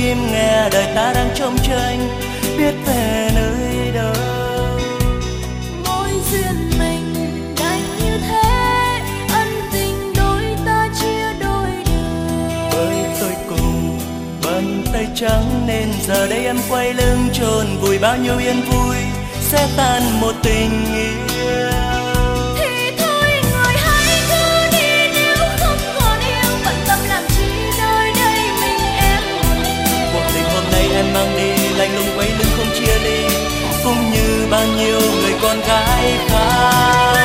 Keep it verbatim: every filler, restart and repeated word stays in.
tim nghe đời ta đang trông tranh, biết về nơi đâu. Mối duyên mình đành như thế, ân tình đôi ta chia đôi đường. Với tôi cùng bàn tay trắng nên giờ đây em quay lưng chôn vùi bao nhiêu yên vui sẽ tan một tình yêu. Thì thôi người hãy cứ đi, nếu không còn yêu bận tâm làm chi, nơi đây mình em. Cuộc tình hôm nay em mang đi lạnh lùng quay lưng không chia ly, cũng như bao nhiêu người con gái khác.